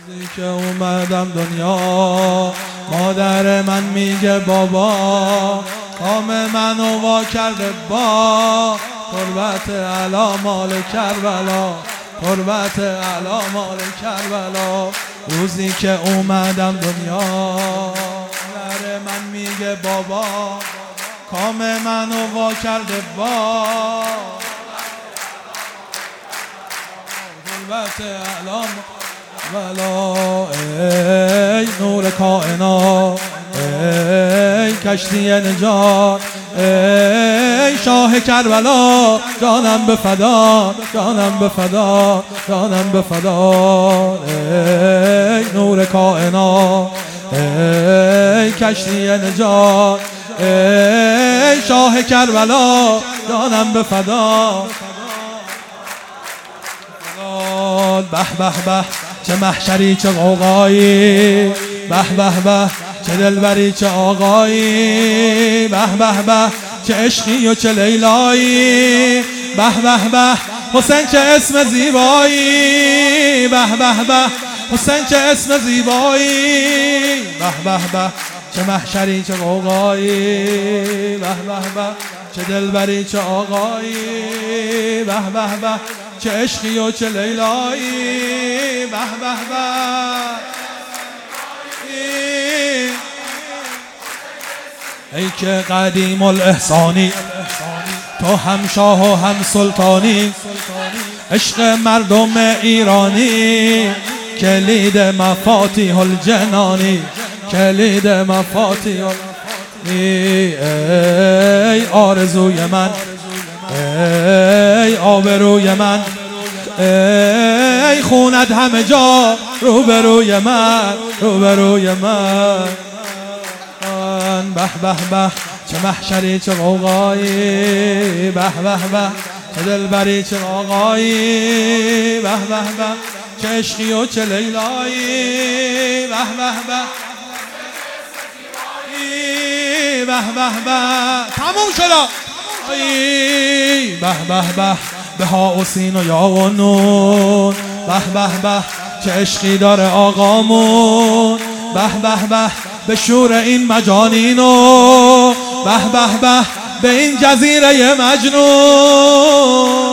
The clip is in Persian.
روزی که اومدم دنیا مادر من میگه بابا کام منو وا کرده با قربت علا مال کربلا، قربت علا مال کربلا. روزی که اومدم دنیا مادر من میگه بابا کام منو وا کرده با قربت علا ولا. ای نور کائنات، ای کشتی نجات، ای شاه کربلا، جانم به فدا، جانم به فدا، جانم به فدا. ای نور کائنات، ای کشتی نجات، ای شاه کربلا، جانم به فدا. به به به چه محشری چه غوغایی، به به به چه دلبری چه آقایی، به به به چه عشقی و چه لیلایی، به به به حسین چه اسم زیبایی، به به به حسین چه اسم زیبایی، به به به چه محشری چه غوغایی، به به به چه دلبری چه آقایی، به به به چه عشقی و چه لیلایی، به به به. ای که قدیم الاحسانی، تو هم شاه و هم سلطانی، عشق مردم ایرانی، کلید مفاتیح الجنانی، کلید مفاتیح. ای آرزوی من، ای آبروی من، ای خونت همه جا روبروی من، روبروی من. به به به چه محشری چه غوغایی، به به به چه دلبری چه آقایی، به به به چه عشقی و چه لیلایی، به به به به به به. تموم شد. به به به به ها و سین و یا و نون، به به به چه عشقی داره آقامون، به به به به شور این مجانینو، به به به به این جزیره مجنون.